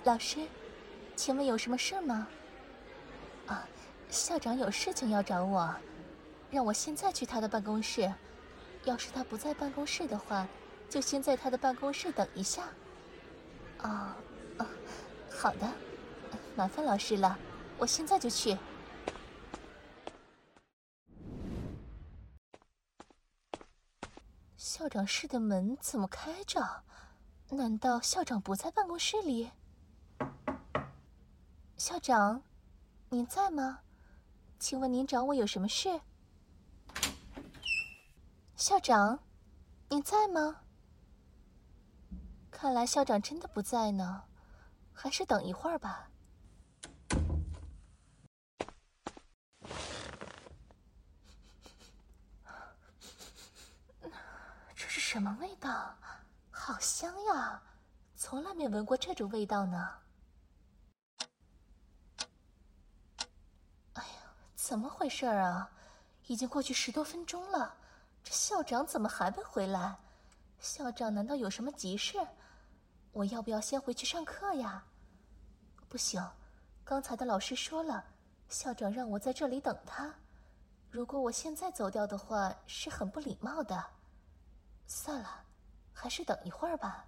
老师，请问有什么事吗？啊，校长有事情要找我，让我现在去他的办公室。要是他不在办公室的话，就先在他的办公室等一下。哦，好的，麻烦老师了，我现在就去。校长室的门怎么开着？难道校长不在办公室里？校长，您在吗？请问您找我有什么事？校长，您在吗？看来校长真的不在呢，还是等一会儿吧。这是什么味道？好香呀，从来没闻过这种味道呢。哎呀，怎么回事啊？已经过去10多分钟了，这校长怎么还没回来？校长难道有什么急事？我要不要先回去上课呀？不行，刚才的老师说了，校长让我在这里等他。如果我现在走掉的话，是很不礼貌的。算了，还是等一会儿吧。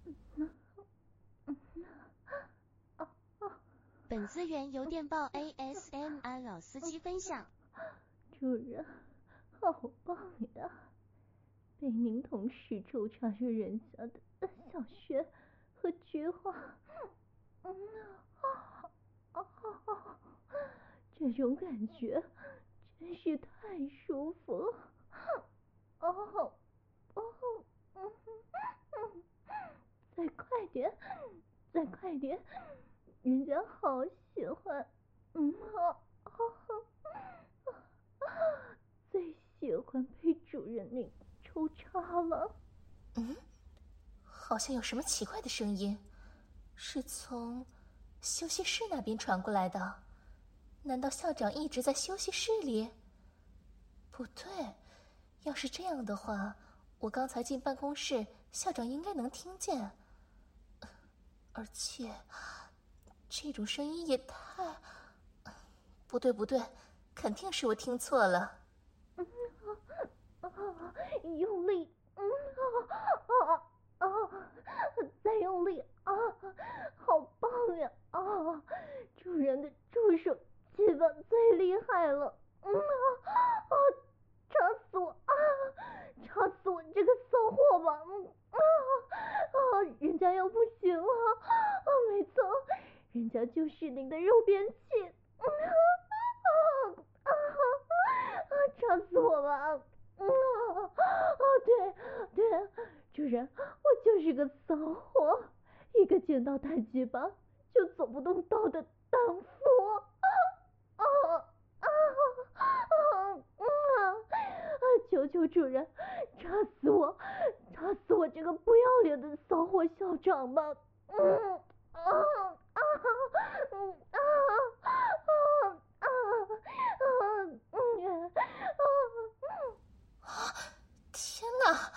本资源由电报 ASMR 老司机分享。 主人，好棒呀！被您同时抽查着人家的小穴和菊花，这种感觉真是太舒服了。再快点，再快点，人家好喜欢。最喜欢被主人您抽插了。 好像有什么奇怪的声音，是从休息室那边传过来的。难道校长一直在休息室里？不对，要是这样的话，我刚才进办公室，校长应该能听见。而且，这种声音也太……不对，肯定是我听错了。 用力，再用力啊！好棒呀！主人的助手鸡巴最厉害了！插死我！插死我这个骚货吧！人家要不行了！没错，人家就是您的肉便器！插死我吧！对，主人，我就是个骚货，一个见到大鸡巴就走不动道的荡妇。求求主人，插死我，插死我这个不要脸的骚货校长吧！ 天哪，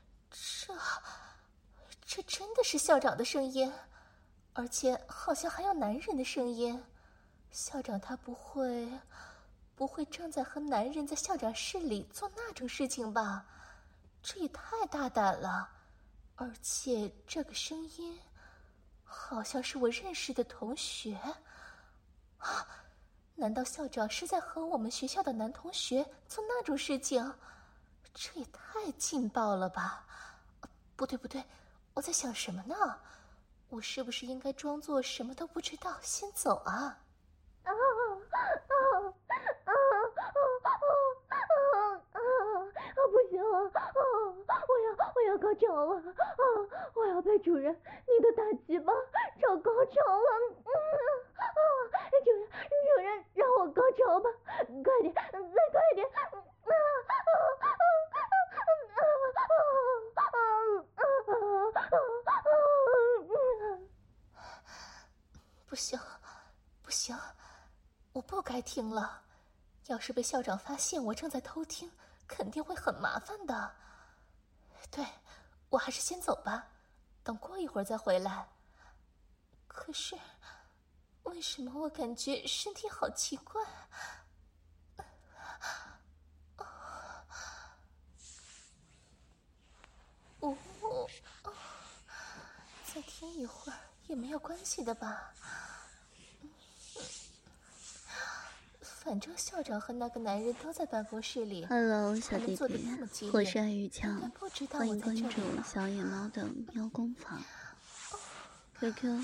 这真的是校长的声音，而且好像还有男人的声音。校长他不会正在和男人在校长室里做那种事情吧？这也太大胆了！而且这个声音好像是我认识的同学啊！难道校长是在和我们学校的男同学做那种事情？这也太劲爆了吧！不对，我在想什么呢？我是不是应该装作什么都不知道，先走啊？ 不行了！我要高潮了！我要被主人你的大鸡巴找高潮了！主人，让我高潮吧！快点，再快点！ 不行，我不该听了。要是被校长发现我正在偷听，肯定会很麻烦的。对，我还是先走吧，等过一会儿再回来。 可是，为什么我感觉身体好奇怪？再听一会儿也没有关系的吧？反正校长和那个男人都在办公室里。 Hello， 小弟弟，我是爱雨强，欢迎关注小野猫的喵工坊。QQ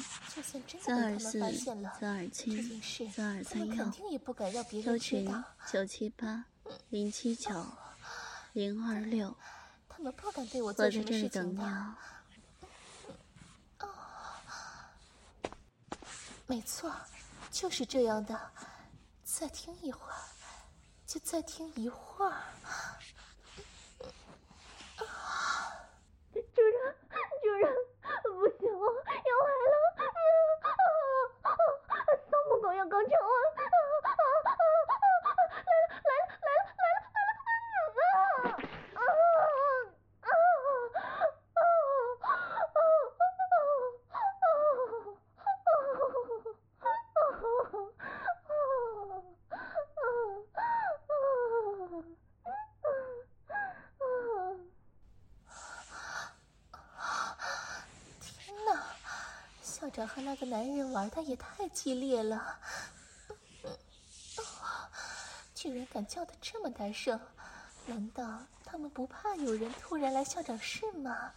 424-427-4231，QQ 群978-079-026。 他们不敢对我我做什么在这里事情的。 等你哦。 没错，就是这样的。再听一会儿，就再听一会儿。 主人，不行了，要来了！丧母狗要高潮了！ 校长和那个男人玩的也太激烈了，居然敢叫得这么大声，难道他们不怕有人突然来校长室吗？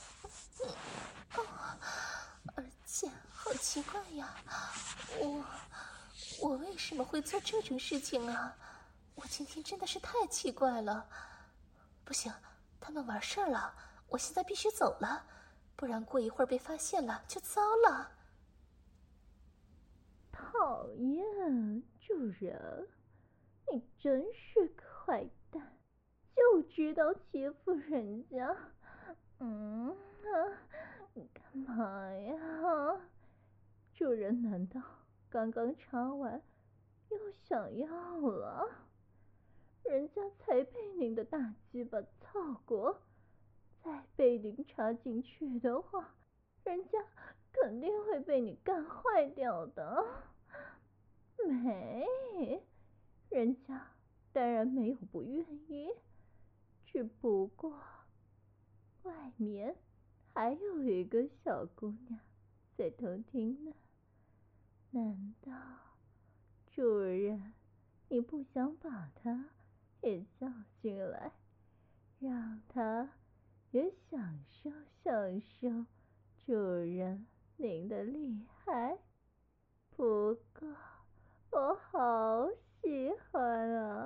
而且好奇怪呀，我为什么会做这种事情啊？我今天真的是太奇怪了。不行，他们玩事儿了，我现在必须走了。不然过一会儿被发现了就糟了。 讨厌，主人，你真是个坏蛋，就知道欺负人家。你干嘛呀？主人难道刚刚插完又想要了？人家才被您的大鸡巴操过。再被您插进去的话，人家肯定会被你干坏掉的。没，人家当然没有不愿意，只不过外面还有一个小姑娘在偷听呢。难道主人你不想把她也叫进来，让她也享受主人您的厉害？不过我好喜欢啊！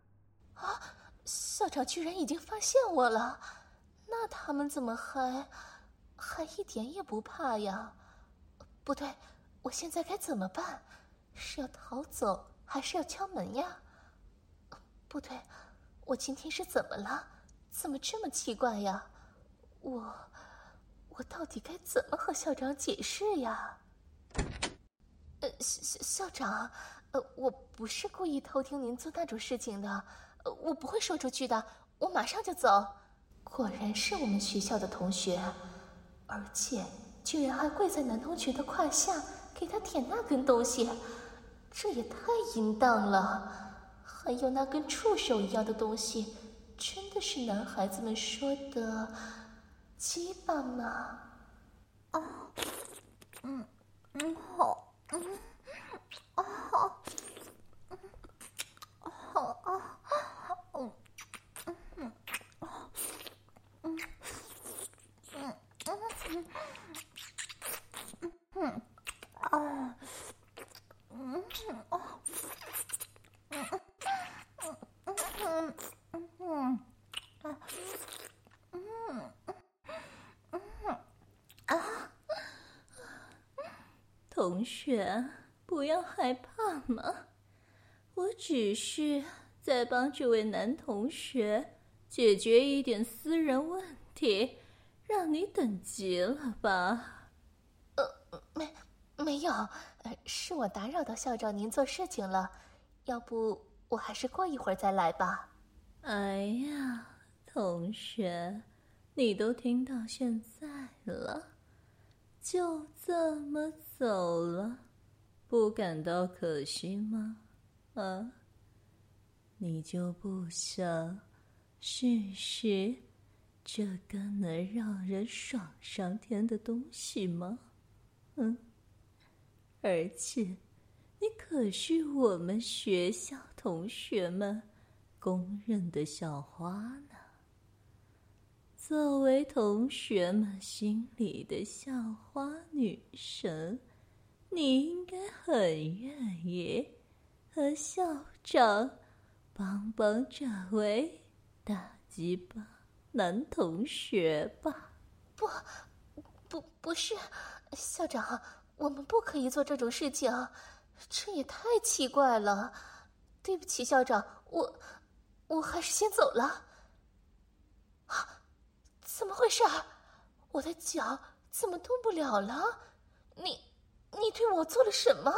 校长居然已经发现我了，那他们怎么还一点也不怕呀？不对，我现在该怎么办？是要逃走还是要敲门呀？不对，我今天是怎么了？怎么这么奇怪呀？我到底该怎么和校长解释呀？校长，我不是故意偷听您做那种事情的，我不会说出去的，我马上就走。果然是我们学校的同学，而且居然还跪在男同学的胯下给他舔那根东西，这也太淫荡了。还有那根触手一样的东西，真的是男孩子们说的鸡巴吗？ 同学，不要害怕嘛，我只是在帮这位男同学解决一点私人问题，让你等急了吧？ 没有，是我打扰到校长您做事情了，要不我还是过一会儿再来吧。 哎呀，同学，你都听到现在了， 就这么走了，不感到可惜吗？啊，你就不想试试这个能让人爽上天的东西吗？而且你可是我们学校同学们公认的校花呢。作为同学们心里的校花女神，你应该很愿意和校长帮帮这位大鸡巴男同学吧？ 不是，校长，我们不可以做这种事情，这也太奇怪了。对不起，校长，我还是先走了。怎么回事？我的脚怎么动不了了？你对我做了什么？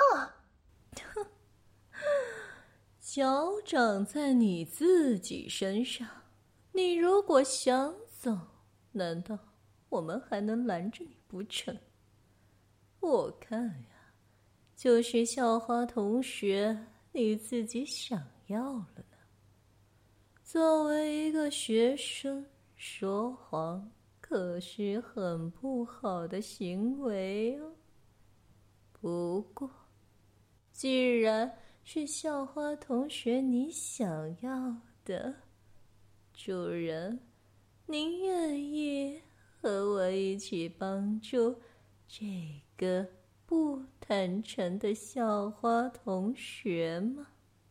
脚长在你自己身上，你如果想走，难道我们还能拦着你不成？我看呀，就是校花同学你自己想要了呢。作为一个学生，说谎可是很不好的行为哦。不过，既然是校花同学你想要的，主人，您愿意和我一起帮助这个不坦诚的校花同学吗？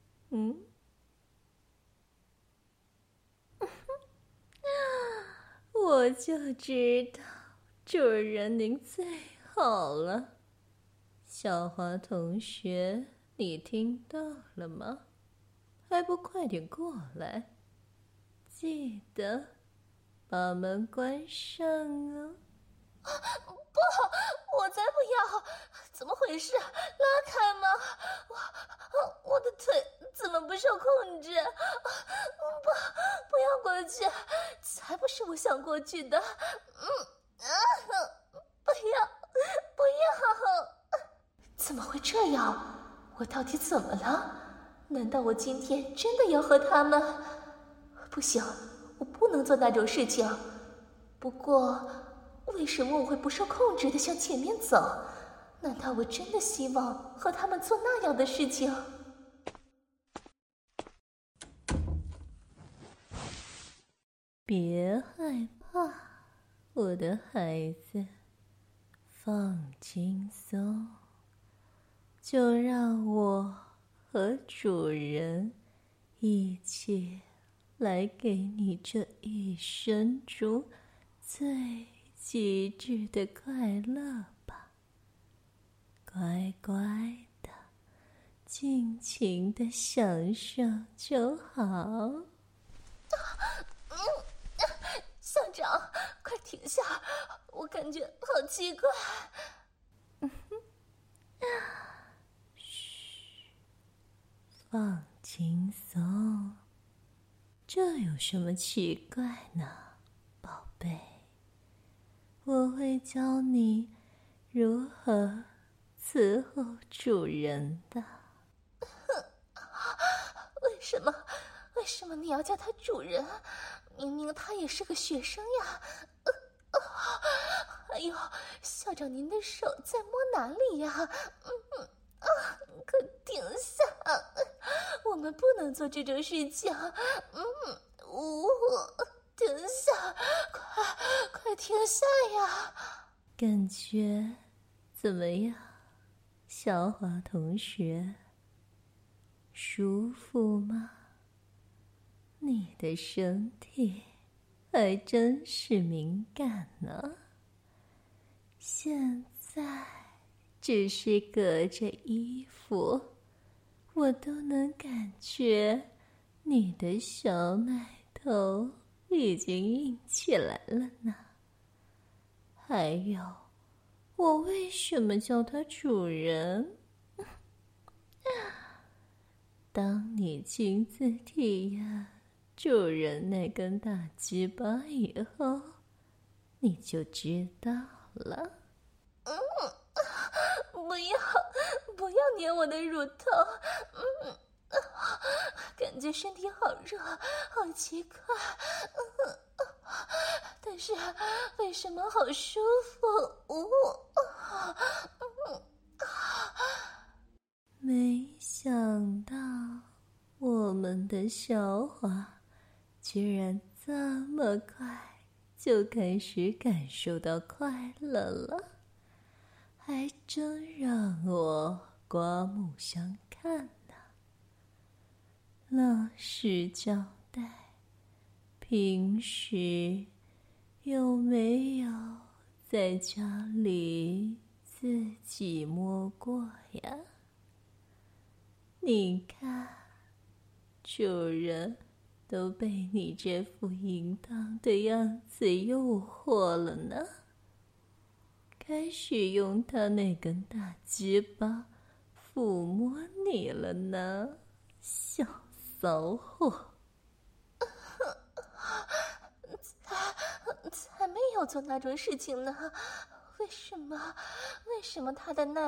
我就知道主人您最好了。校花同学，你听到了吗？还不快点过来，记得把门关上哦。 不，我才不要！怎么回事？拉开吗？我的腿怎么不受控制？不要过去！才不是我想过去的！不要！怎么会这样？我到底怎么了？难道我今天真的要和他们？不行，我不能做那种事情。不过，为什么我会不受控制地向前面走？难道我真的希望和他们做那样的事情？ 别害怕，我的孩子，放轻松，就让我和主人一起来给你这一生中最极致的快乐吧。乖乖的，尽情的享受就好。 校长，快停下！我感觉好奇怪。 嘘，放轻松，这有什么奇怪呢，宝贝？我会教你如何伺候主人的。 为什么你要叫他主人？明明他也是个学生呀！哎呦，校长，您的手在摸哪里呀？快停下！我们不能做这种事情。停下！快停下呀！ 感觉怎么样，小华同学？舒服吗？你的身体还真是敏感呢。现在只是隔着衣服，我都能感觉你的小奶头已经硬起来了呢。还有，我为什么叫他主人？当你亲自体验主人那根大鸡巴以后，你就知道了。 不要捏我的乳头，感觉身体好热，好奇怪，但是为什么好舒服？ 没想到我们的小花居然这么快就开始感受到快乐了，还真让我刮目相看呢。老实交代，平时有没有在家里自己摸过呀？你看，主人都被你这副淫荡的样子诱惑了呢，开始用他那根大鸡巴抚摸你了呢，小骚货。 才没有做那种事情呢，为什么他的那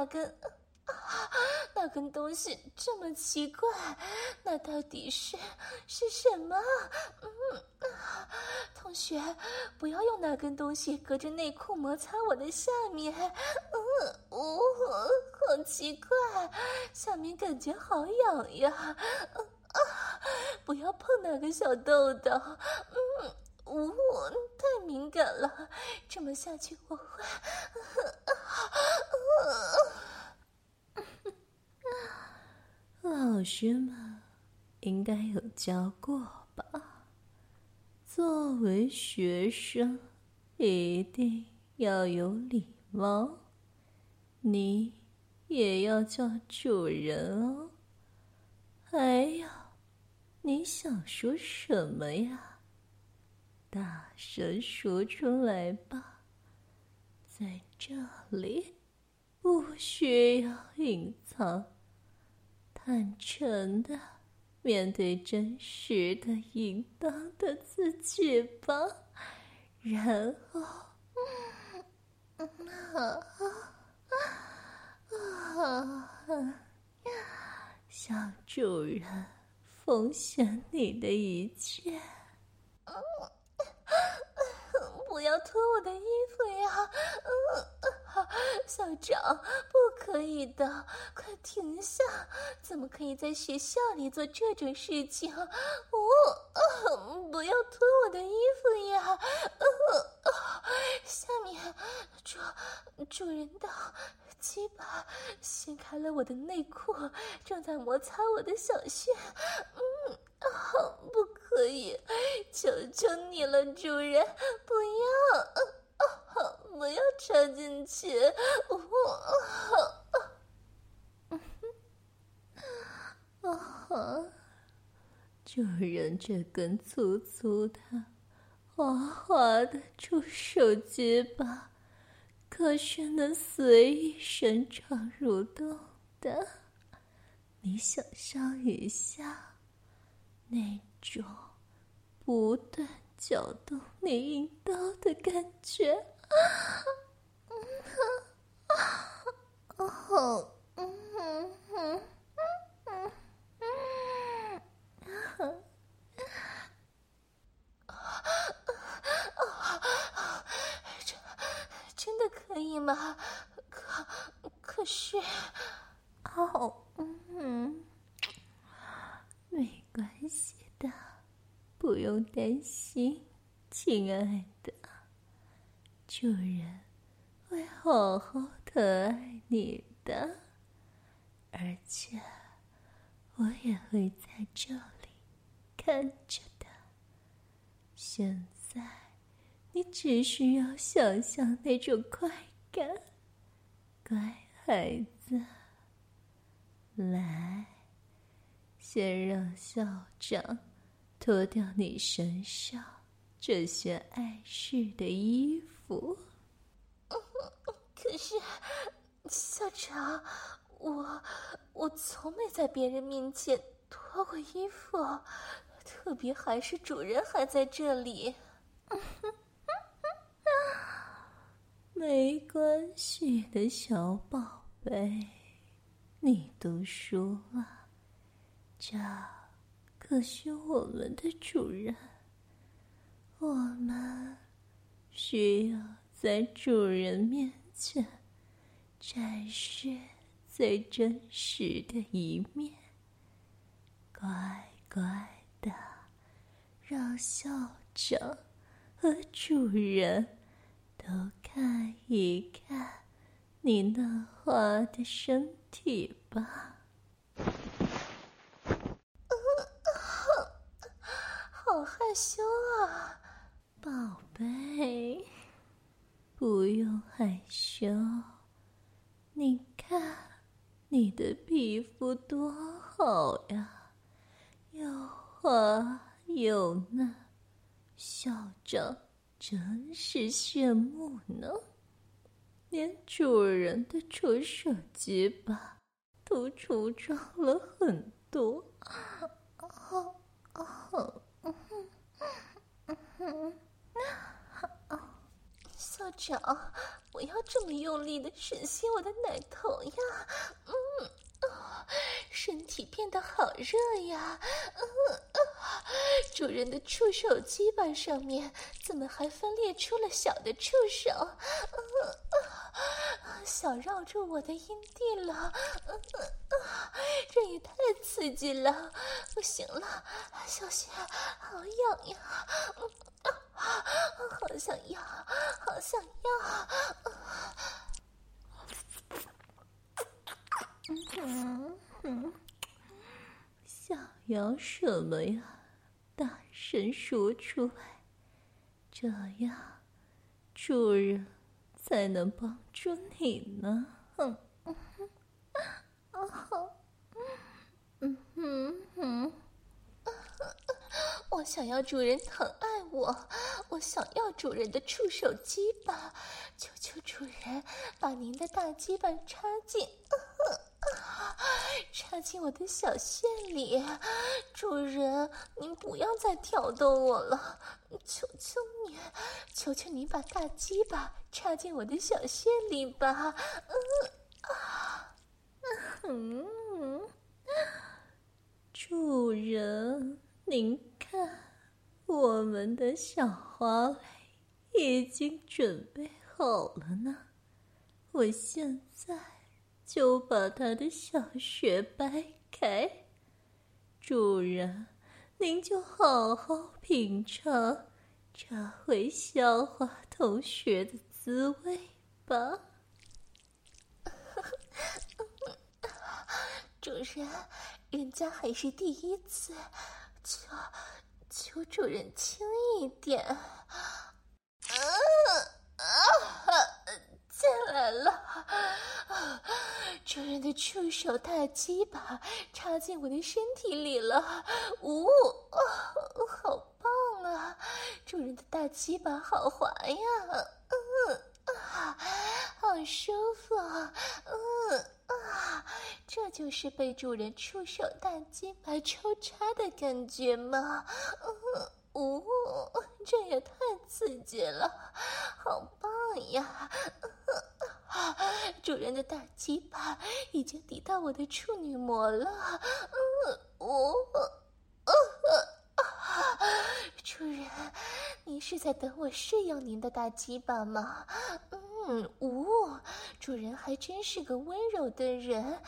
根东西这么奇怪？那到底是什么？同学，不要用那根东西隔着内裤摩擦我的下面，好奇怪，下面感觉好痒呀，不要碰那个小豆豆，太敏感了，这么下去我会老师们应该有教过吧？作为学生，一定要有礼貌，你也要叫主人哦。还有，你想说什么呀？大声说出来吧，在这里不需要隐藏，坦诚的面对真实的淫荡的自己吧，然后向主人奉献你的一切。 不要脱我的衣服呀！校长，不可以的，快停下！怎么可以在学校里做这种事情？不要脱我的衣服呀！下面主人的鸡巴掀开了我的内裤，正在摩擦我的小穴。不可以，求求你了，主人，不要插进去！ 主人这根粗粗的、滑滑的触手鸡巴，可是能随意伸长蠕动的。你想象一下，那种不断搅动你阴道的感觉。 真的可以吗？可是， 没关系的，不用担心，亲爱的，主人会好好的爱你的，而且我也会在这里看着的。现在你只需要想象那种快感，乖孩子，来，先让校长脱掉你身上这些碍事的衣服。 可是，校长，我从没在别人面前脱过衣服，特别还是主人还在这里。 没关系的，小宝贝， 贝，你都说了，这可是我们的主人，我们需要在主人面前展示最真实的一面，乖乖的让校长和主人都看一看你嫩滑的身体吧。 好害羞啊， 宝贝，不用害羞，你看你的皮肤多好呀，又滑又嫩，校长真是羡慕呢，连主人的触手鸡巴都粗壮了很多。 校长，不要这么用力的吮吸我的奶头呀！身体变得好热呀！主人的触手鸡巴上面怎么还分裂出了小的触手？想绕住我的阴蒂了！这也太刺激了！不行了，小心，好痒呀！好想要，好想要！ 想要什么呀？大声说出来，这样主人才能帮助你呢。 我想要主人疼爱我，我想要主人的触手鸡巴，求求主人把您的大鸡巴插进我的小穴里，主人，您不要再挑逗我了，求求你，求求你把大鸡巴插进我的小穴里吧。 主人，您看，我们的小花蕾已经准备好了呢，我现在就把它的小穴掰开，主人，您就好好品尝这回校花同学的滋味吧。 主人，人家还是第一次，求主人轻一点。进来了，主人的触手大鸡巴插进我的身体里了，好棒啊！主人的大鸡巴好滑呀，好舒服啊，这就是被主人触手大鸡巴抽插的感觉吗？这也太刺激了，好棒呀！主人的大鸡巴已经抵到我的处女膜了，主人，您是在等我试用您的大鸡巴吗？主人还真是个温柔的人。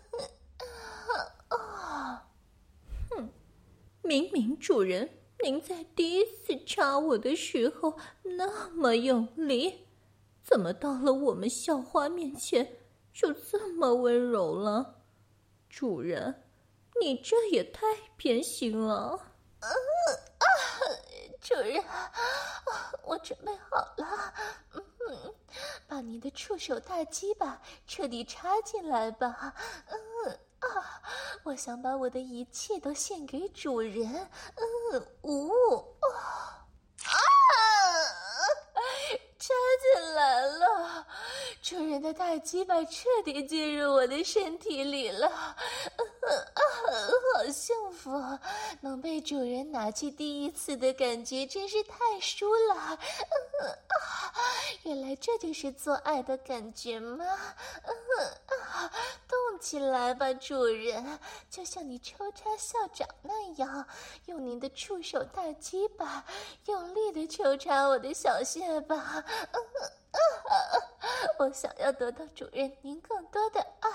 明明主人您在第一次插我的时候那么用力，怎么到了我们校花面前就这么温柔了？主人，你这也太偏心了。 主人，我准备好了，把您的触手大鸡巴彻底插进来吧。我想把我的一切都献给主人。插进来了，主人的大鸡巴彻底进入我的身体里了，好幸福，能被主人拿去第一次的感觉真是太舒了。原来这就是做爱的感觉吗？ 动起来吧，主人，就像你抽插校长那样，用您的触手大鸡巴用力地抽插我的小穴吧。我想要得到主人您更多的爱。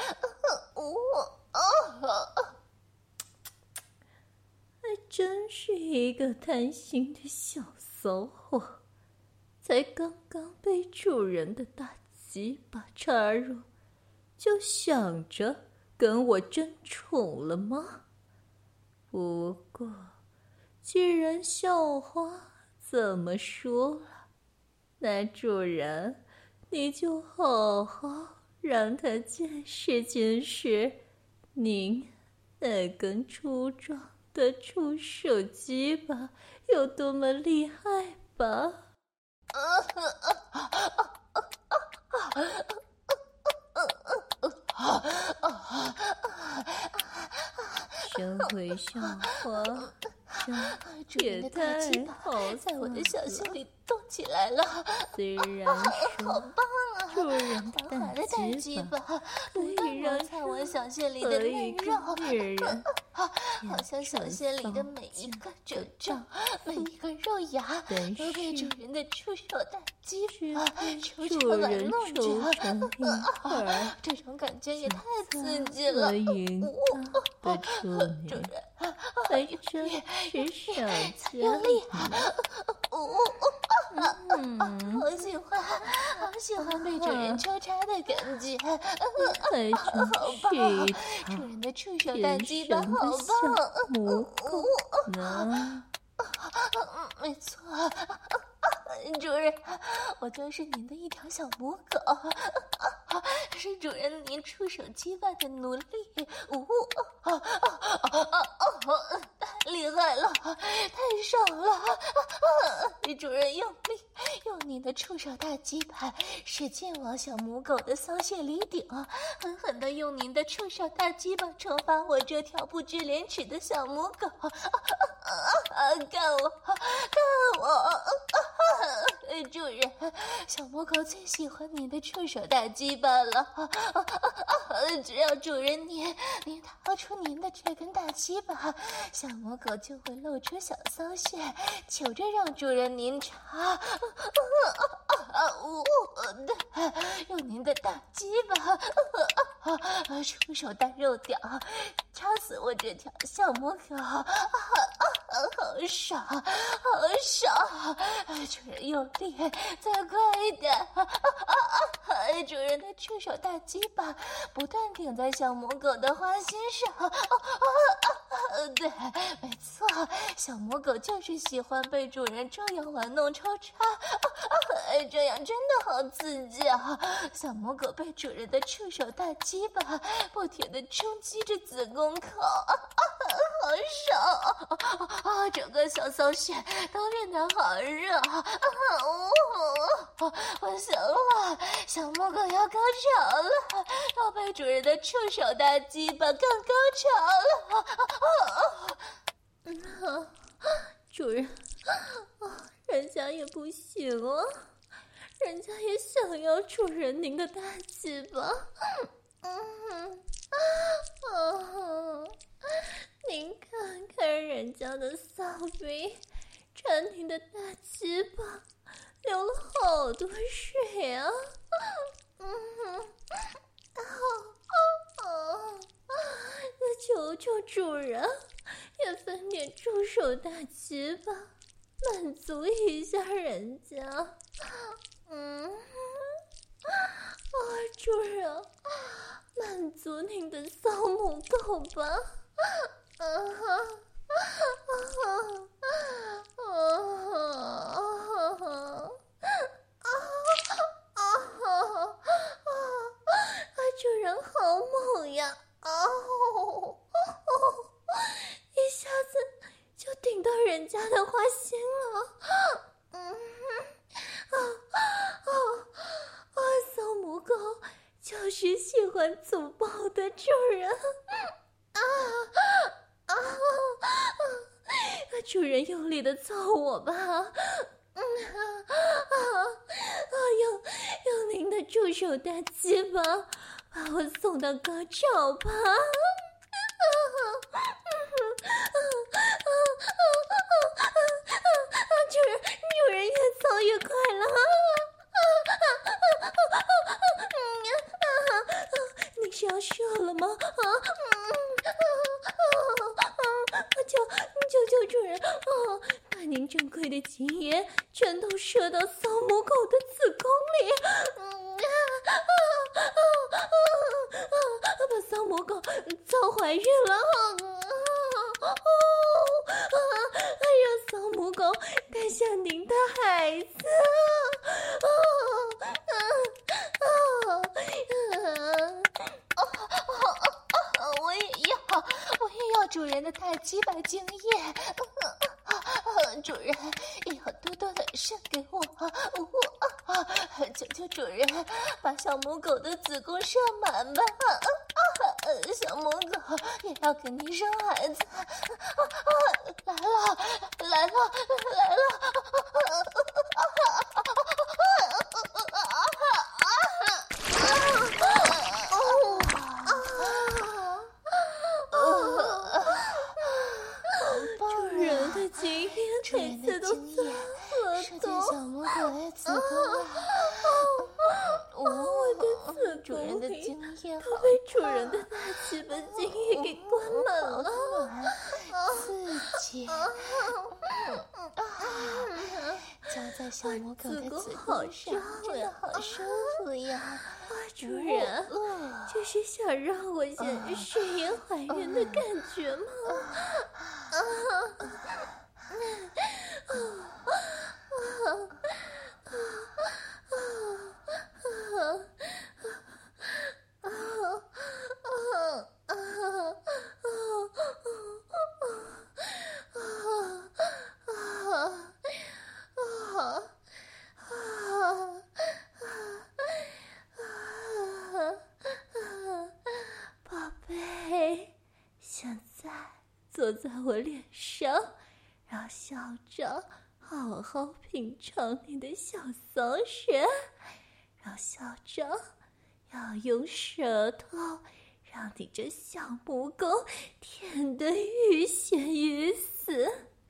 还真是一个贪心的小骚货，才刚刚被主人的大鸡巴插入，就想着跟我争宠了吗？不过，既然校花这么说了，那主人你就好好让他见识见识您那根粗壮的触手鸡巴有多么厉害吧。身为校花，也太好在我的小穴里动起来了。 虽然说好棒啊！ 主人的大鸡巴可以让在我小穴里的嫩肉， 女人好像小穴里的每一个褶皱、每一个肉芽都被主人的触手大鸡巴抽插玩弄着。这种感觉也太刺激了。 的处女主人， 还真是想用力！好喜欢被主人抽插的感觉。好棒！主人的触手大鸡巴好棒！ 母狗呢？ 没错，主人，我就是您的一条小母狗，是主人您触手击败的奴隶。太厉害了，太爽了！主人用力，用您的触手大鸡巴使劲往小母狗的骚穴里顶，狠狠地用您的触手大鸡巴惩罚我这条不知廉耻的小母狗。干我！主人，小母狗最喜欢你的触手大鸡巴了。只要主人您掏出您的这根大鸡巴，小母狗就会露出小骚穴，求着让主人您插。用您的大鸡巴，触手大肉屌，插死我这条小母狗。好爽，好爽！主人用力，再快一点！主人的触手大鸡巴不断顶在小母狗的花心上。对，没错，小母狗就是喜欢被主人这样玩弄抽插。这样真的好刺激啊！小母狗被主人的触手大鸡巴不停地冲击着子宫口。好爽！整个小骚穴都变得好热。我行了，小母狗要高潮了，要被主人的触手大鸡巴更高潮了。 主人，人家也不行哦，人家也想要主人您的大鸡巴。您看看人家的骚逼缠您的大鸡巴流了好多水啊！那求求主人也分点触手大鸡巴满足一下人家。主人，满足您的骚母狗吧。主人好猛呀！一下子就顶到人家的花心了。骚母狗就是喜欢粗暴的主人。主人用力的操我吧。用您的触手大鸡巴把我送到高潮吧。主人越操越快了。你是要射了吗？求主人，把您珍贵的精液全都射到扫母狗的子宫里，把扫母狗操怀孕了，让扫母狗诞下您的孩子。 我也要主人的大鸡巴精液。主人也要多多的生给我。求求主人把小母狗的子宫射满吧。小母狗也要给你生孩子。来了。 主人的精液每次都这么多， 小母狗的子宫。 我的子主人的宫里精液都被主人的大鸡巴精液给灌满了， 刺激。浇在小母狗的子宫上，真的好舒服呀！ 主人，这是想让我顺延怀孕的感觉吗？宝贝，现在坐在我脸上，让校长好好品尝你的小骚穴，让校长要用舌头让你这小母狗舔得欲仙欲死。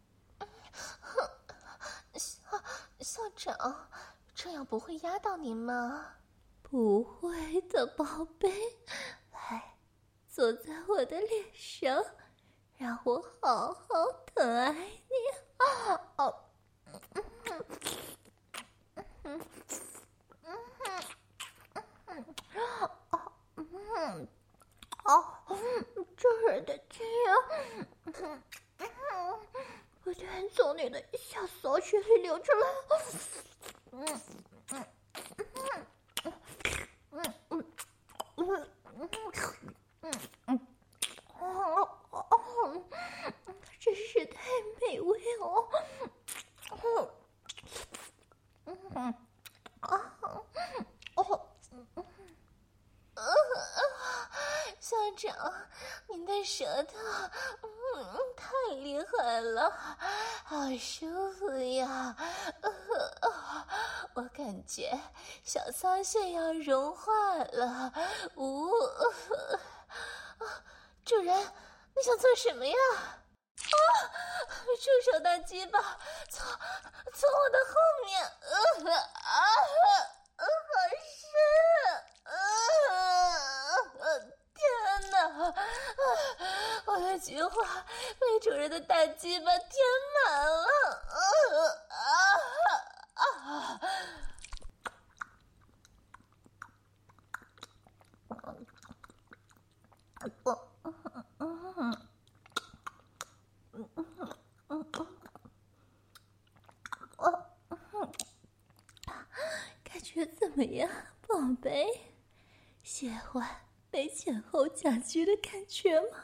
校长，这样不会压到您吗？ 不会的，宝贝，来，坐在我的脸上，让我好好疼爱你。这儿的精液不断从你的小骚穴里流出来。真是太美味了。 校长，您的舌头，太厉害了，好舒服呀！我感觉小骚穴要融化了。主人，你想做什么呀？出手大鸡巴，从我的后面，好深，天哪！我的菊花被主人的大鸡巴填满了， 感觉怎么样，宝贝？喜欢被前后夹击的感觉吗？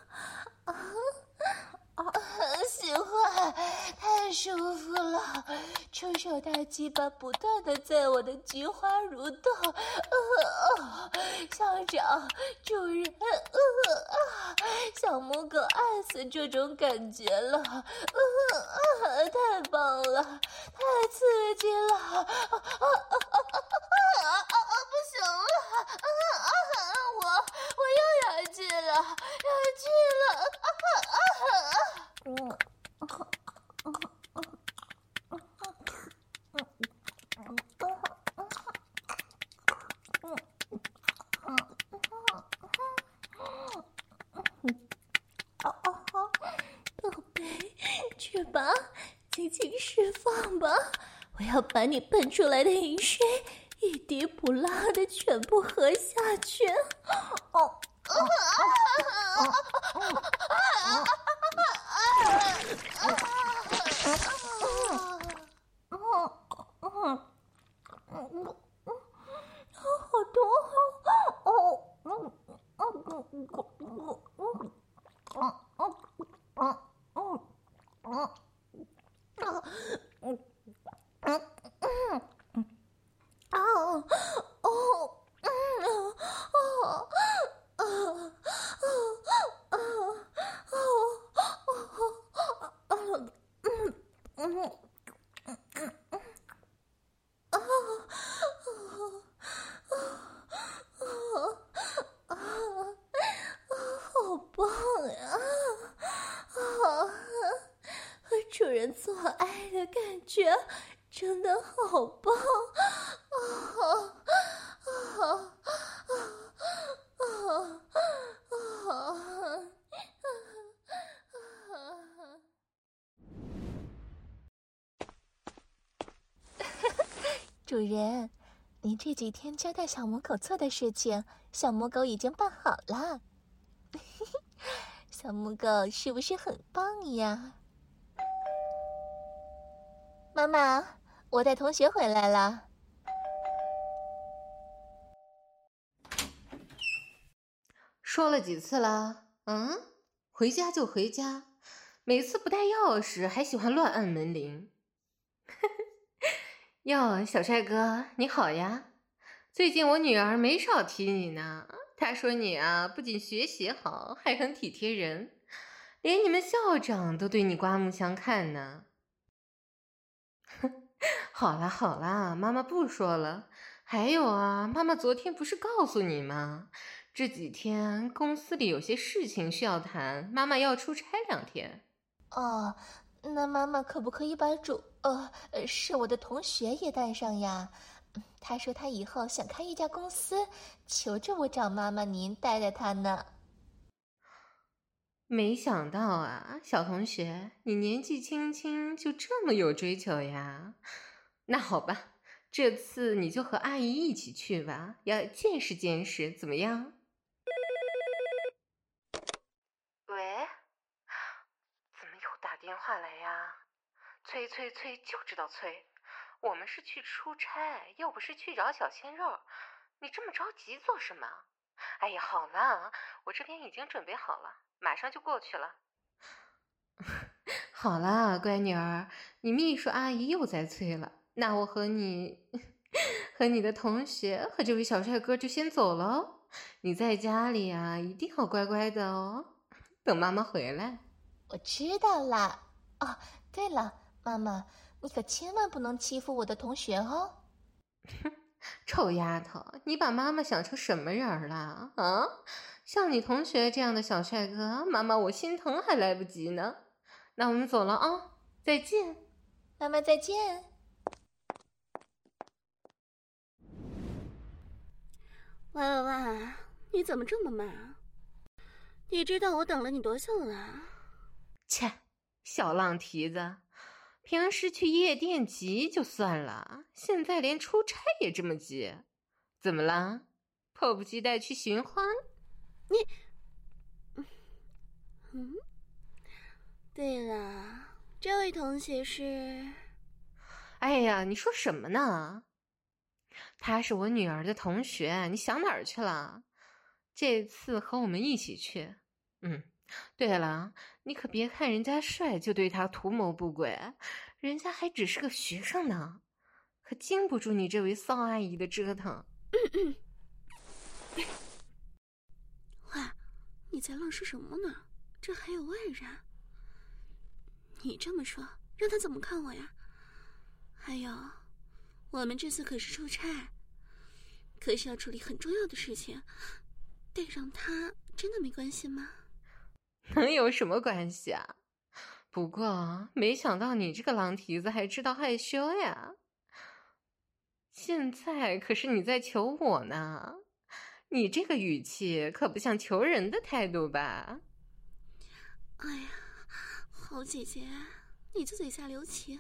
喜欢，太舒服了！出手大鸡巴不断的在我的菊花蠕动，校长，主人，小母狗爱死这种感觉了，太棒了，太刺激了，不行了， 情释放吧，我要把你喷出来的淫水一滴不落的全部喝下去。好痛！好棒呀！和主人做爱的感觉真的好棒！ 主人，您这几天交代小母狗做的事情，小母狗已经办好了。小母狗是不是很棒呀？妈妈，我带同学回来了。 说了几次了？回家就回家，每次不带钥匙，还喜欢乱按门铃。哟，小帅哥，你好呀！最近我女儿没少提你呢，她说你啊，不仅学习好，还很体贴人，连你们校长都对你刮目相看呢。好啦好啦，妈妈不说了。还有啊，妈妈昨天不是告诉你吗？这几天公司里有些事情需要谈，妈妈要出差2天。 哦，那妈妈可不可以把是我的同学也带上呀？他说他以后想开一家公司，求着我找妈妈您带带他呢。 没想到啊，小同学，你年纪轻轻就这么有追求呀？那好吧，这次你就和阿姨一起去吧，要见识见识，怎么样？喂，怎么又打电话来呀？催就知道催，我们是去出差，又不是去找小鲜肉，你这么着急做什么？哎呀，好了，我这边已经准备好了，马上就过去了。好啦，乖女儿，你秘书阿姨又在催了，那我和你的同学和这位小帅哥就先走了。你在家里啊，一定要乖乖的哦，等妈妈回来。 我知道啦。哦，对了，妈妈，你可千万不能欺负我的同学哦。 臭丫头，你把妈妈想成什么人了啊？像你同学这样的小帅哥，妈妈我心疼还来不及呢。那我们走了啊，再见。 妈妈再见。 哇，你怎么这么慢？你知道我等了你多久了？ 切，小浪蹄子，平时去夜店急就算了，现在连出差也这么急，怎么了？迫不及待去寻欢？ 对了，这位同学是…… 哎呀，你说什么呢？他是我女儿的同学，你想哪儿去了？这次和我们一起去。对了，你可别看人家帅就对他图谋不轨，人家还只是个学生呢，可经不住你这位骚阿姨的折腾。 哇，你在乱说什么呢？这还有外人？你这么说，让他怎么看我呀？还有，我们这次可是出差，可是要处理很重要的事情，带上他真的没关系吗？ 能有什么关系啊？不过没想到你这个狼蹄子还知道害羞呀。现在可是你在求我呢，你这个语气可不像求人的态度吧？ 哎呀，好姐姐， 你就嘴下留情，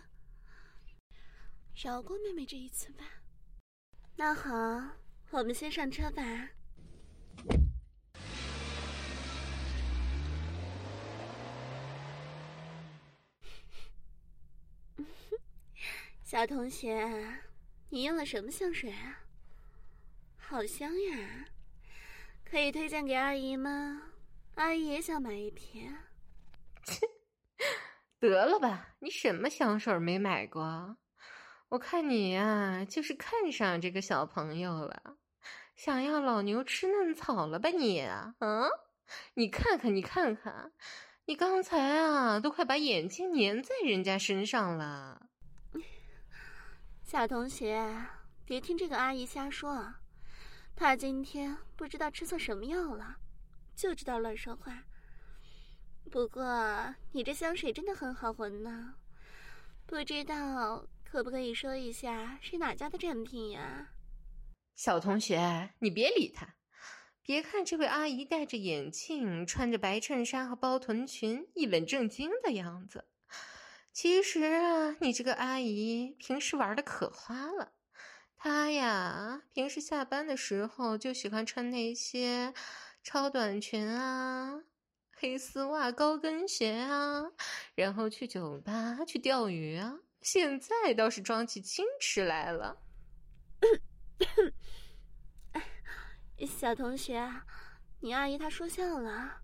饶过妹妹这一次吧。那好，我们先上车吧。小同学，你用了什么香水啊？好香呀，可以推荐给阿姨吗？阿姨也想买一瓶。 得了吧，你什么香水没买过？我看你呀，就是看上这个小朋友了，想要老牛吃嫩草了吧你啊？你看看，你刚才啊，都快把眼睛粘在人家身上了。 小同学，别听这个阿姨瞎说，她今天不知道吃错什么药了，就知道乱说话。不过你这香水真的很好闻呢，不知道可不可以说一下是哪家的产品呀？ 小同学，你别理她。别看这位阿姨戴着眼镜，穿着白衬衫和包臀裙，一本正经的样子。其实啊，你这个阿姨平时玩的可花了。她呀，平时下班的时候就喜欢穿那些超短裙啊、黑丝袜、高跟鞋啊，然后去酒吧、去钓鱼啊。现在倒是装起矜持来了。 小同学，你阿姨她说笑了。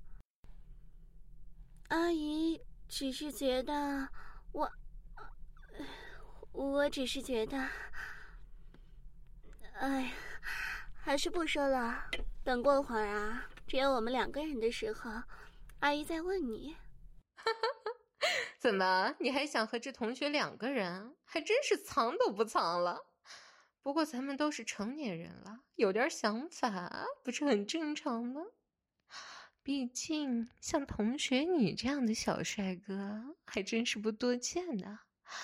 阿姨只是觉得我只是觉得，哎呀，还是不说了。等过会儿啊，只有我们2个人的时候，阿姨再问你。 怎么，你还想和这同学2个人？还真是藏都不藏了。不过咱们都是成年人了，有点想法不是很正常吗？毕竟像同学你这样的小帅哥还真是不多见呢。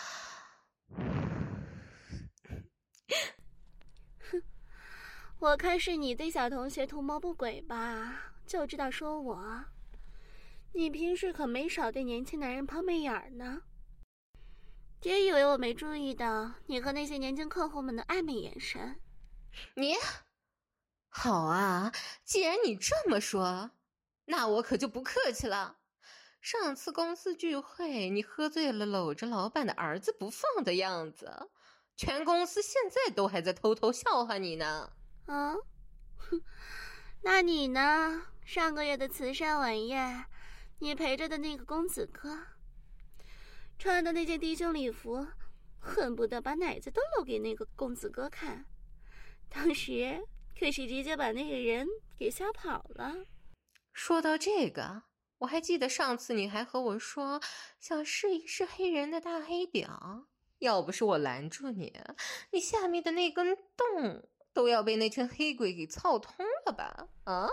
我看是你对小同学图谋不轨吧，就知道说我。你平时可没少对年轻男人抛媚眼呢。别以为我没注意到你和那些年轻客户们的暧昧眼神。 你好啊，既然你这么说，那我可就不客气了。上次公司聚会，你喝醉了搂着老板的儿子不放的样子，全公司现在都还在偷偷笑话你呢。 啊？那你呢？上个月的慈善晚宴，你陪着的那个公子哥，穿的那件低胸礼服，恨不得把奶子都露给那个公子哥看。当时可是直接把那个人给吓跑了。 说到这个，我还记得上次你还和我说想试一试黑人的大黑屌，要不是我拦住你，你下面的那根洞都要被那群黑鬼给操通了吧？啊，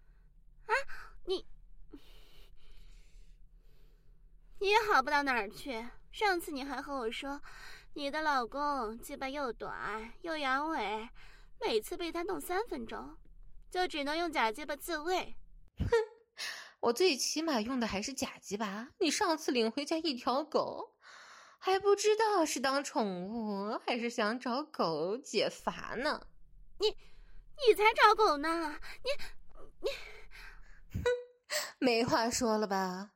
你也好不到哪儿去。上次你还和我说，你的老公鸡巴又短又阳痿，每次被他弄3分钟，就只能用假鸡巴自慰。 哼，我最起码用的还是假鸡巴。你上次领回家一条狗，还不知道是当宠物还是想找狗解乏呢。 你才找狗呢！你， 哼，没话说了吧？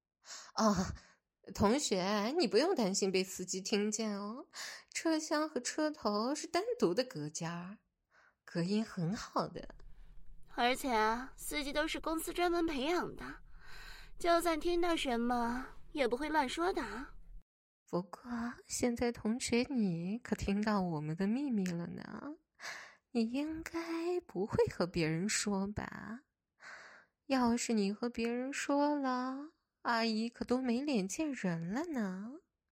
同学，你不用担心被司机听见哦。车厢和车头是单独的隔间，隔音很好的。 而且司机都是公司专门培养的，就算听到什么也不会乱说的。 不过现在同学你可听到我们的秘密了呢，你应该不会和别人说吧？要是你和别人说了，阿姨可都没脸见人了呢。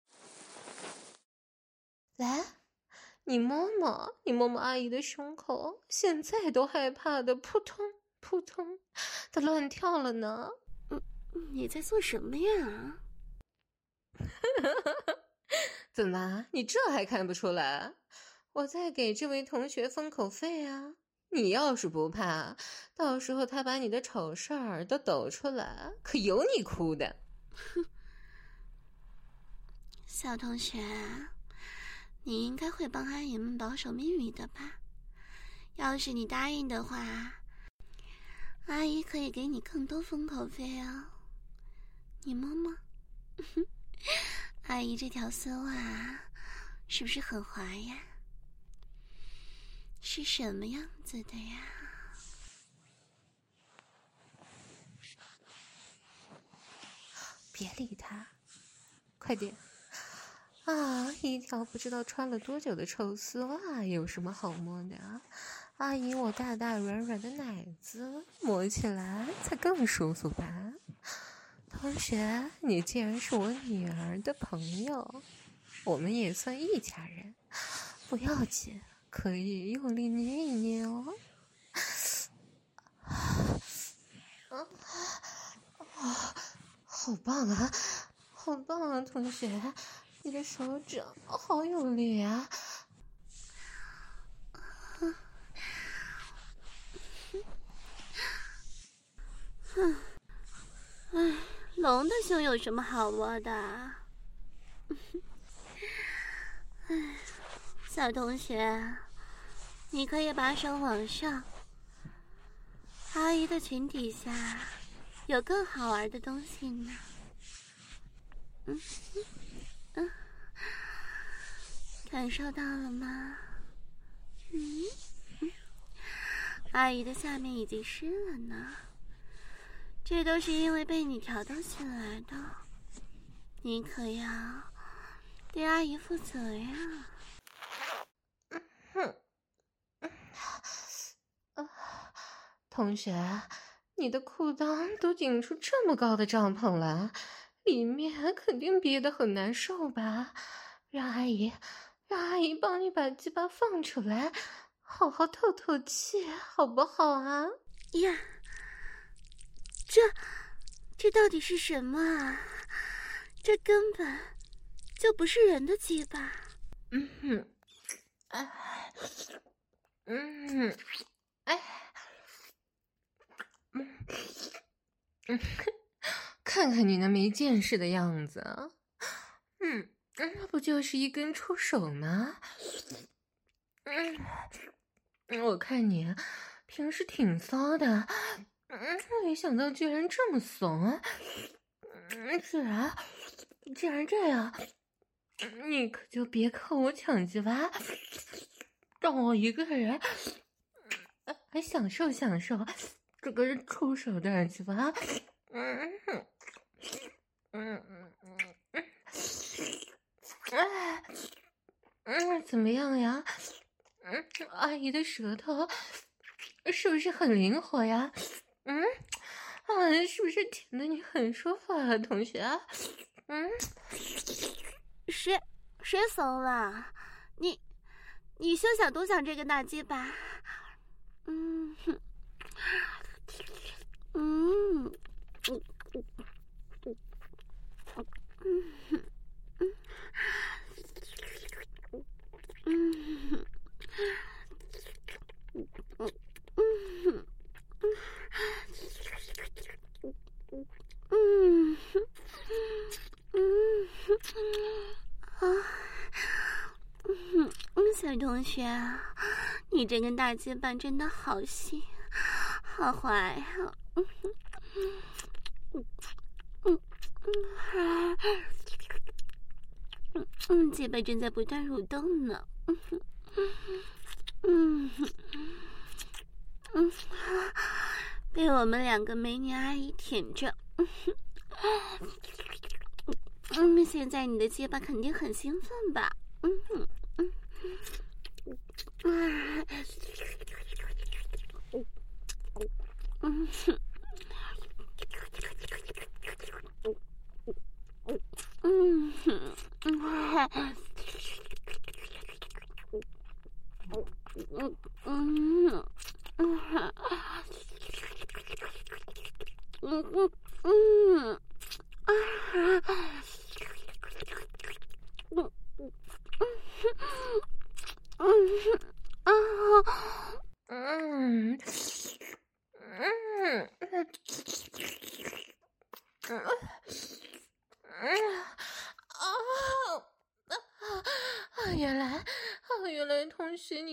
来，你摸摸阿姨的胸口，现在都害怕的扑通扑通的乱跳了呢。 你在做什么呀？ 怎么，你这还看不出来？我在给这位同学封口费啊。你要是不怕，到时候他把你的丑事儿都抖出来，可有你哭的。 小同学，你应该会帮阿姨们保守秘密的吧？要是你答应的话，阿姨可以给你更多封口费哦。你摸摸，阿姨这条丝袜是不是很滑呀？是什么样子的呀？ 别理他，快点！啊，一条不知道穿了多久的臭丝袜有什么好摸的啊？阿姨，我大大软软的奶子摸起来才更舒服吧？同学，你既然是我女儿的朋友，我们也算一家人，不要紧，可以用力捏一捏哦。好棒啊，好棒啊，同学，你的手掌好有力啊！ 龙的胸有什么好摸的？小同学，你可以把手往上。阿姨的裙底下有更好玩的东西呢。感受到了吗？阿姨的下面已经湿了呢。这都是因为被你挑逗起来的，你可要对阿姨负责呀。 同学，你的裤裆都顶出这么高的帐篷了，里面肯定憋得很难受吧？让阿姨帮你把鸡巴放出来，好好透透气，好不好啊？ 呀，这到底是什么啊？这根本就不是人的鸡巴。 看看你那没见识的样子，那不就是一根触手吗？我看你平时挺骚的，没想到居然这么怂，既然这样，你可就别跟我抢鸡巴，让我一个人还享受这个触手的鸡巴。怎么样呀？阿姨的舌头是不是很灵活呀？是不是舔的你很舒服啊，同学？ 谁怂了？你休想独享这个大鸡巴！小同学，你这根大鸡巴真的好细，好滑呀！鸡巴正在不断蠕动呢。被我们两个美女阿姨舔着。现在你的鸡巴肯定很兴奋吧？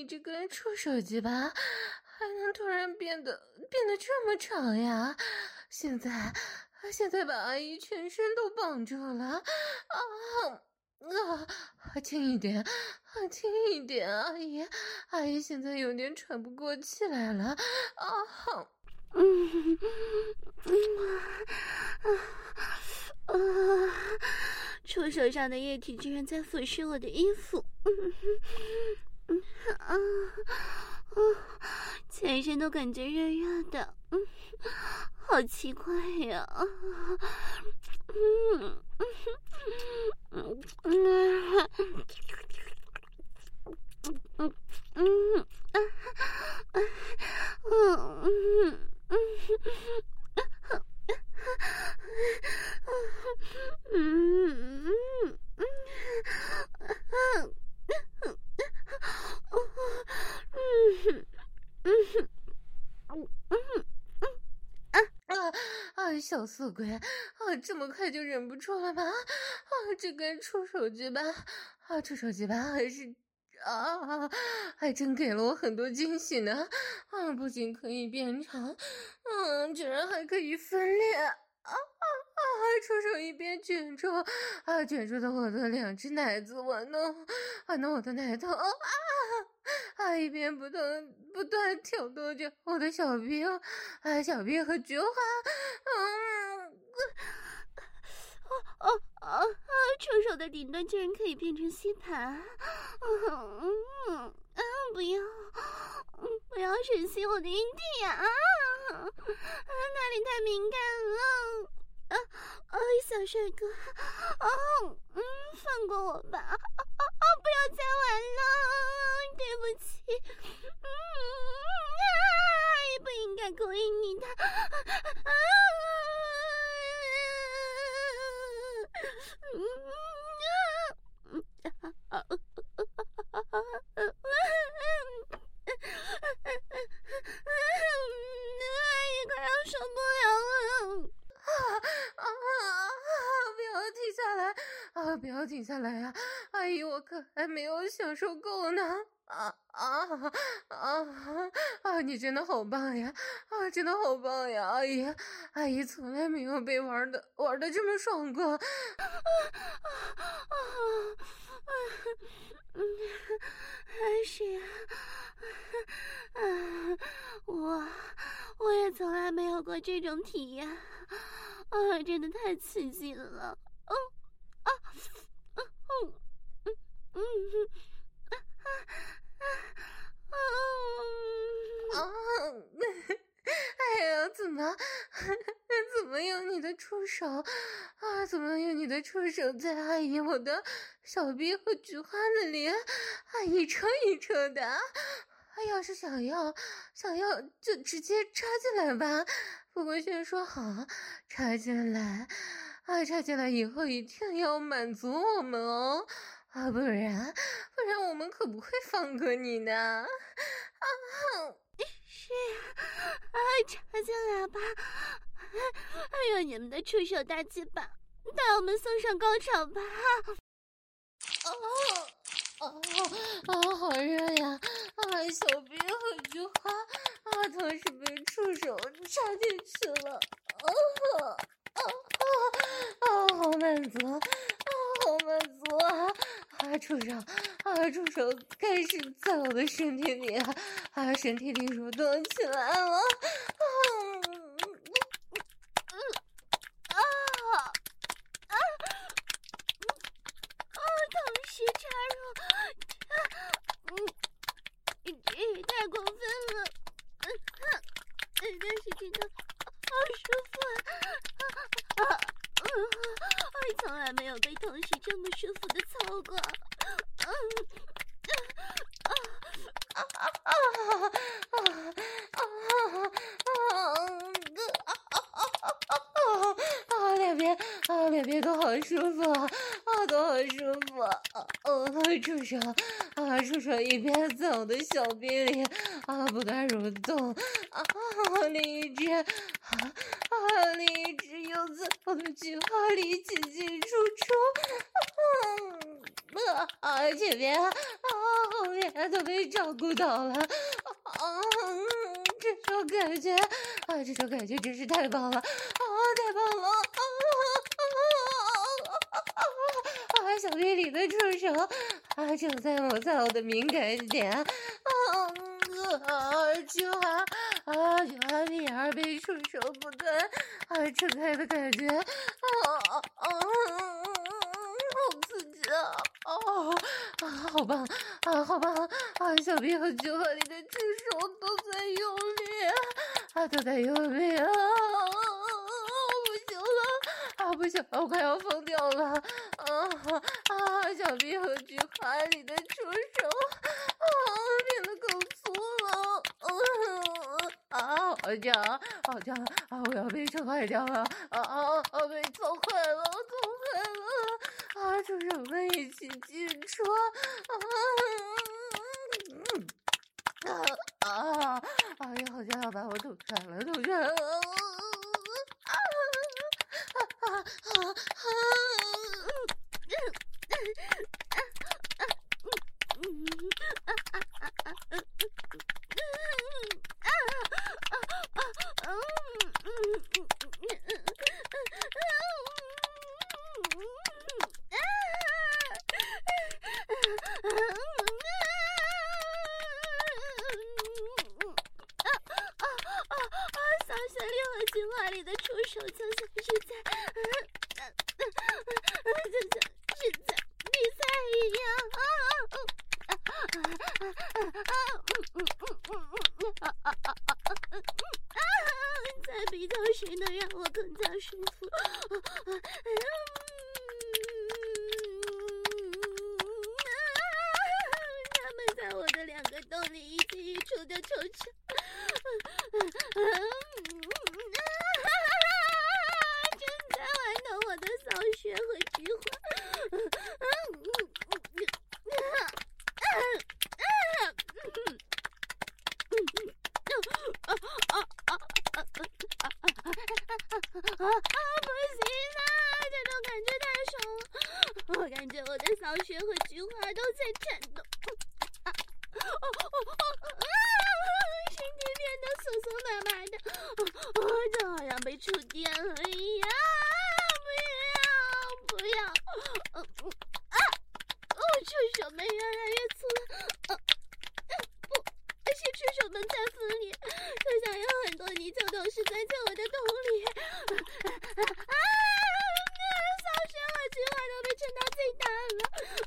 这根触手鸡巴还能突然变得这么长呀？现在把阿姨全身都绑住了轻一点，轻一点，阿姨现在有点喘不过气来了触手上的液体居然在腐蚀我的衣服，全身都感觉热热的，好奇怪呀！ 小色鬼这么快就忍不住了吗？这根触手鸡巴还真给了我很多惊喜呢不仅可以变长居然还可以分裂触手一边卷住的我的2只奶子玩弄我的奶头一边不断挑逗着我的小臂和菊花触手的顶端居然可以变成吸盘不要吮吸我的阴蒂呀那里太敏感了小帅哥放过我吧不要再玩了对不起也不应该勾引你的快要受不了了不要停下来呀阿姨我可还没有享受够呢你真的好棒呀真的好棒呀阿姨从来没有被玩的这么爽过是我也从来没有过这种体验真的太刺激了哎呀，怎么有你的触手怎么有你的触手在阿姨我的小臂和菊花那里一车一车的要是想要就直接插进来吧不过先说好插进来以后一定要满足我们哦不然我们可不会放过你呢是插进来吧用你们的触手大鸡巴带我们送上高潮吧好热呀小臂和菊花同时被触手插进去了好满足好满足触手开始在我的身体里身体里蠕动起来了同时插入这也太过分了但是真的好舒服从来没有被同事这么舒服的操过两边都好舒服都好舒服触手触手一边在我的小臂里不断蠕动，另一只又在我的菊花里进进出出，前面后面都被照顾到了，这种感觉真是太棒了，太棒了！小臂里的触手正在摩擦我的敏感点，菊花屁眼被触手不断撑开的感觉，好刺激好棒好棒！小臂和菊花里的触手都在用力，不行，我快要疯掉了！小臂和菊花里的触手变得更粗了，好痒！我要被撑坏掉了！被操坏了！触手们一起进出！好像要把我捅穿了！ 菊花里的触手就像是在比赛一样，在比较谁能让我更加舒服。他们在我的两个洞里一进一出的抽插。正在玩弄我的扫穴和菊花，不行啊！这种感觉太爽了，我感觉我的扫穴和菊花都在颤动。身体变得酥酥麻麻的，就好像被触电了一样。不要！触手们越来越粗了，是触手们在分裂，就像有很多泥鳅都是在我的洞里。扫穴和菊花都被撑到最大了，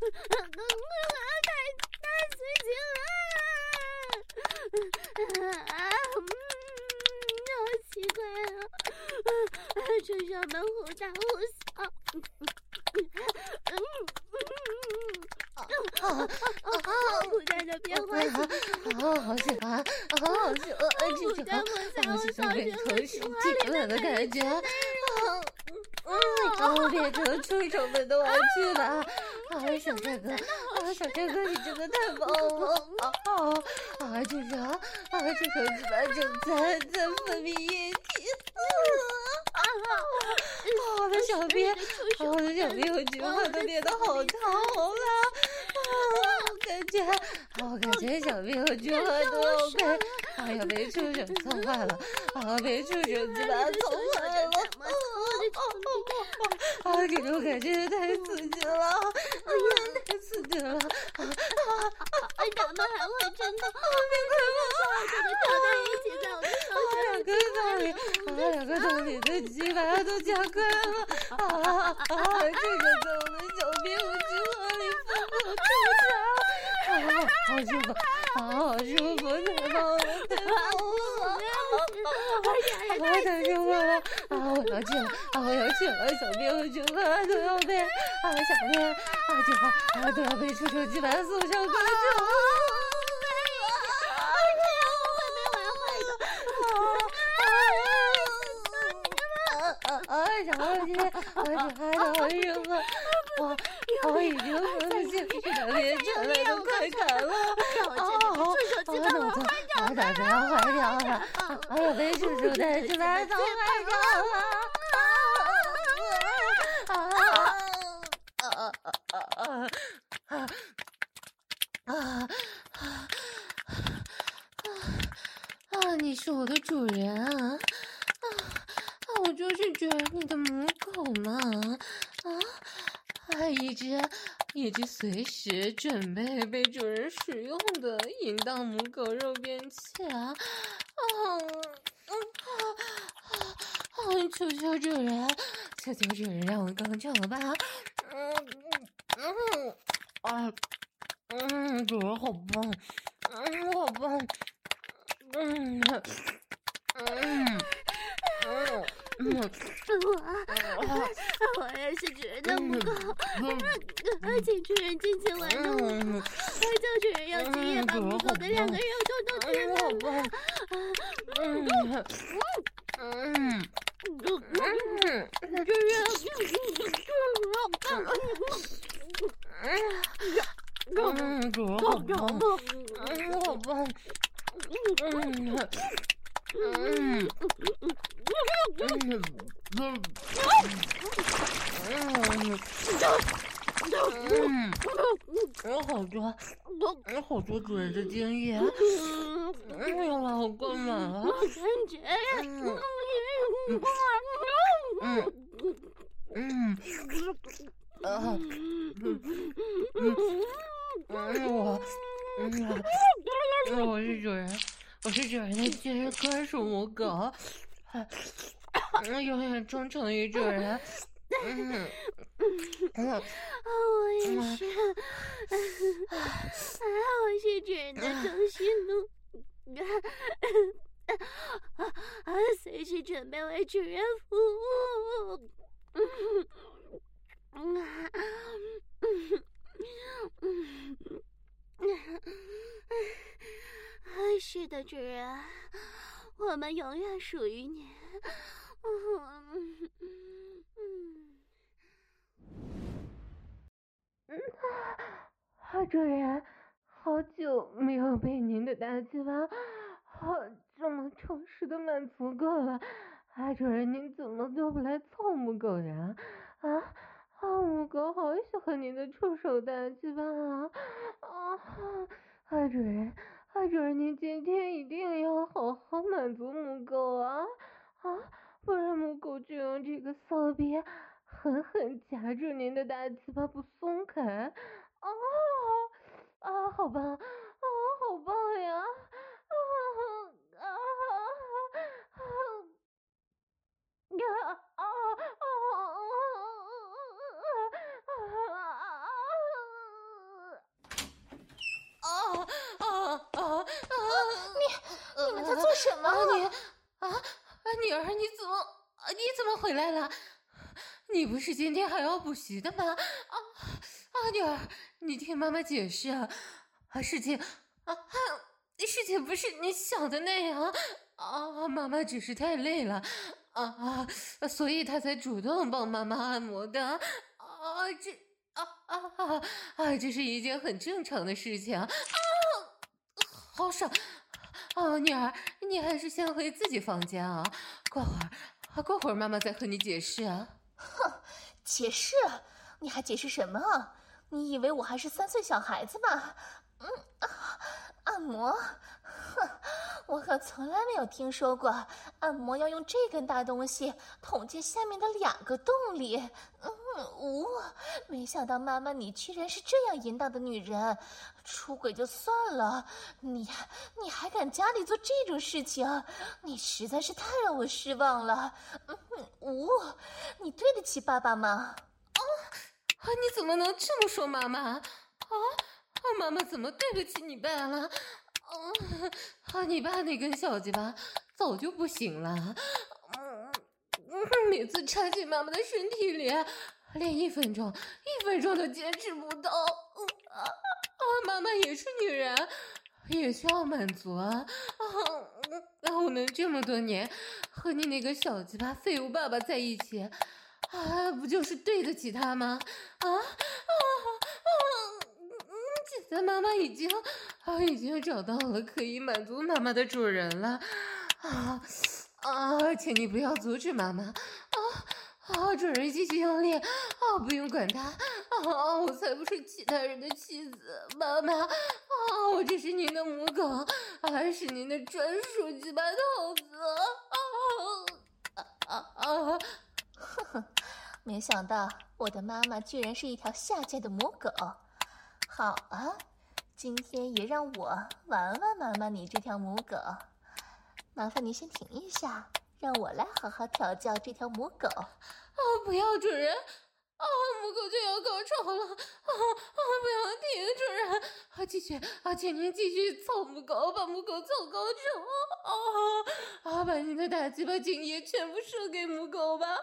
太刺激了！好奇怪啊！触手们忽大忽小，不断的变化， 好喜欢，这种被同时紧了的感觉，变成触手们的玩具了。小帅哥，你真的太棒了！这手鸡巴正在分泌液体，我的小臂和菊花都变得好烫了。我感觉小臂和菊花都要被触手操坏了，被触手鸡巴操坏了。这种感觉太刺激了，太刺激了！ 他们还会真的，跳在一起，在我的手上。 两个洞里的鸡巴都加快了，这个在我的小臂和菊花里疯狂抽插，好舒服，太棒了！太舒服了！我要去了！小臂和菊花都要被小臂菊花都要被触手鸡巴送上高潮！小鸡巴好舒服！我已经分不清是哪边传来的快感了。 大子要坏掉了，哎呀，被叔叔的鸡巴都坏掉了！你是我的主人啊！我就是主人你的母狗嘛！一只随时准备被主人使用的淫荡母狗肉便器啊！求求主人，求求主人让我更正吧！主人好棒，好棒！ 我也是主人的母狗，请主人尽情玩弄我，叫主人用精液把母狗的两个肉统统填满吧。 主人好棒，好棒！好多主人的精液，好灌满了。我是主人，我是主人的今日专属母狗，永远忠诚于主人。 我也是，我是主人的忠心奴，随时准备为主人服务。是的，主人，我们永远属于你。 主人，好久没有被您的大鸡巴这么诚实的满足过了。主人，您怎么都不来凑母狗呀？母狗好喜欢您的触手大鸡巴主人，您今天一定要好好满足母狗啊！不然母狗就用这个骚逼狠狠夹住您的大鸡巴不松开！好棒！好棒呀！ 你们在做什么？ 女儿，你怎么回来了？你不是今天还要补习的吗？女儿，你听妈妈解释事情不是你想的那样妈妈只是太累了所以她才主动帮妈妈按摩的这是一件很正常的事情好爽女儿，你还是先回自己房间过会儿妈妈再和你解释哼，解释？你还解释什么啊？你以为我还是3岁小孩子吗？按摩？哼，我可从来没有听说过按摩要用这根大东西捅进下面的2个洞里。没想到妈妈你居然是这样淫荡的女人，出轨就算了，你还敢家里做这种事情，你实在是太让我失望了。你对得起爸爸吗？ 你怎么能这么说妈妈？妈妈怎么对得起你爸了？你爸那根小鸡巴早就不行了，每次插进妈妈的身体里，连1分钟都坚持不到。妈妈也是女人，也需要满足我能这么多年和你那个小鸡巴废物爸爸在一起，不就是对得起他吗？ 现在妈妈已经找到了可以满足妈妈的主人了。请你不要阻止妈妈。主人继续用力。不用管他。我才不是其他人的妻子，妈妈。我只是您的母狗，是您的专属鸡巴头子。 呵呵，没想到我的妈妈居然是一条下贱的母狗。好啊，今天也让我玩玩妈妈你这条母狗。麻烦你先停一下，让我来好好调教这条母狗。 不要，主人。母狗就要高潮了。不要停，主人。请您继续操母狗，把母狗操高潮。把您的大鸡巴精液全部射给母狗吧。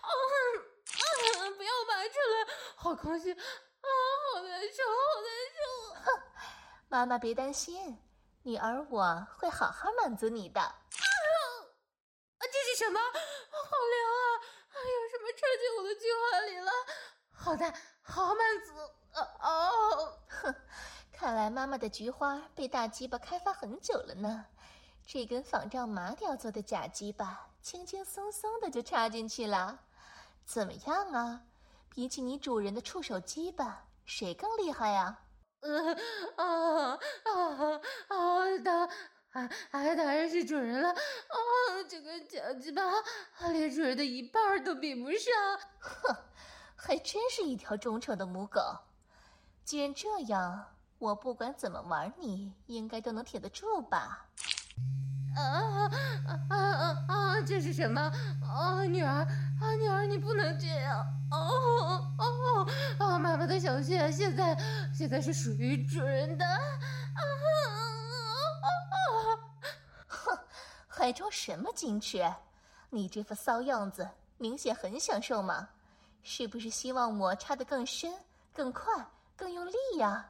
不要拔出来，好空虚。好难受，好难受。 哼，妈妈别担心，女儿我会好好满足你的。 这是什么？好凉啊！有什么插进我的菊花里了？好的，好满足。 哼，看来妈妈的菊花被大鸡巴开发很久了呢。这根仿照麻雕做的假鸡巴，轻轻松松的就插进去了。怎么样啊？比起你主人的触手鸡巴，谁更厉害呀？ 当然是主人了。这个假鸡巴连主人的一半都比不上。 哼，还真是一条忠诚的母狗。既然这样，我不管怎么玩你，应该都能挺得住吧？ 这是什么？女儿，你不能这样。妈妈的小穴现在是属于主人的。 哼，还装什么矜持？你这副骚样子，明显很享受嘛？是不是希望我插得更深、更快、更用力呀？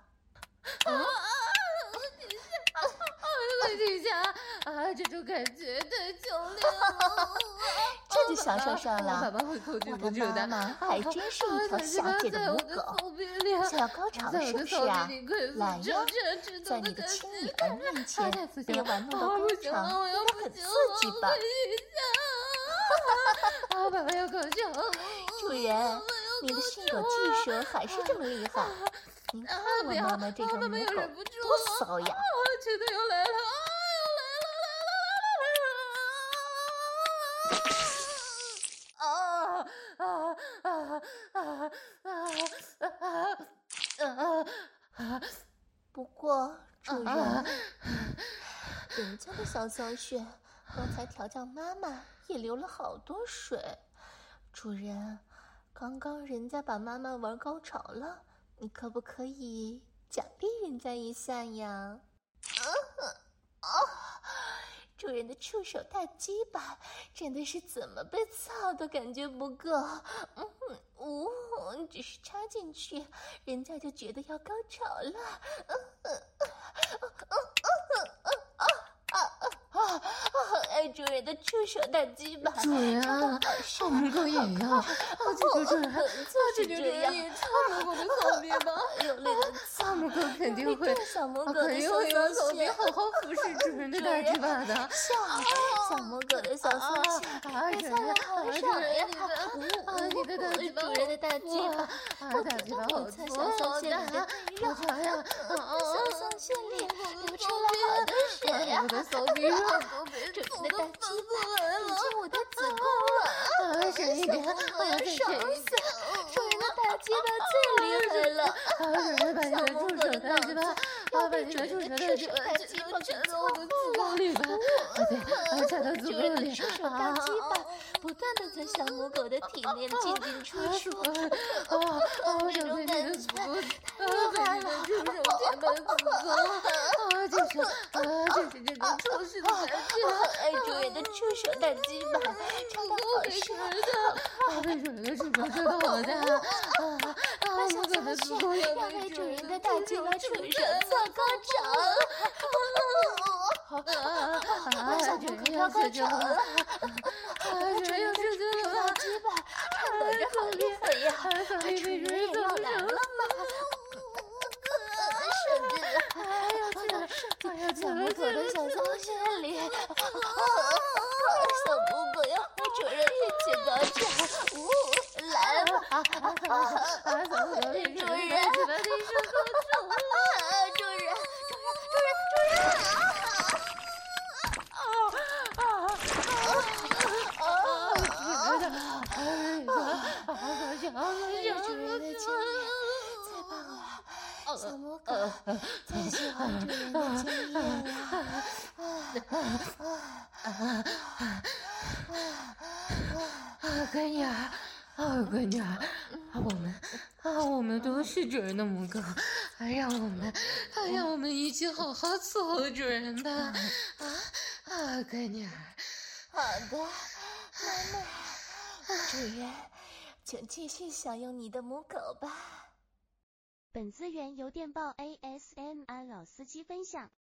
等一下，这种感觉太强烈了。 这就享受上了。 爸爸会控制不住的。 我的妈妈还真是一条下贱的母狗。想要高潮是不是啊？来呀，在你的亲女儿面前别玩弄到高潮，应该很刺激吧？ 爸爸要高潮。 主人，你的训狗技术还是这么厉害。您看我妈妈这条母狗多骚呀！ 真的又来了！ 不过主人，人家的小穴刚才调教妈妈也流了好多水。主人，刚刚人家把妈妈玩高潮了，你可不可以奖励人家一下呀？主人的触手大鸡巴真的是怎么被操都感觉不够。只是插进去，人家就觉得要高潮了。主人的触手大鸡巴， 主人啊，母狗也要。这就主人也插母狗的骚逼吧？ 用力的操， 母狗肯定会用骚逼好好服侍主人的大鸡巴的。 小母狗的小骚穴，你操的好爽呀！ 你的大鸡巴， 主人的大鸡巴， 大鸡巴好粗， 小骚穴里的肉，小骚穴里流出来好多水呀！ 我的骚逼肉都被主人的大鸡巴已经我的子宫了， 深一点， 我要爽死！主人的大鸡巴最厉害了， 主人把你的触手大鸡巴，把你的触手大鸡巴插到我的子宫里吧。对，插到子宫里。 触手大鸡巴不断的在小母狗的体内进进出出， 这种感觉太厉害了！触手填满子宫，就是这种抽湿的感觉。 主人的触手大鸡巴插到好深， 被主人的触手插到好大。 小骚穴要被主人的大鸡巴触手做高潮。小母狗要高潮了，主人的大鸡巴颤抖着好厉害呀！主人也要来了吗？瞬间妥的小松穴里，小母狗要和主人一起高潮，来吧，主人，主人，小母狗最喜欢主人的经验了。 闺女儿，闺女儿，我们都是主人的母狗，让我们一起好好伺候主人吧。闺女儿。 好的，妈妈，主人，请继续享用你的母狗吧。 本资源由电报 ASMR 老司机分享。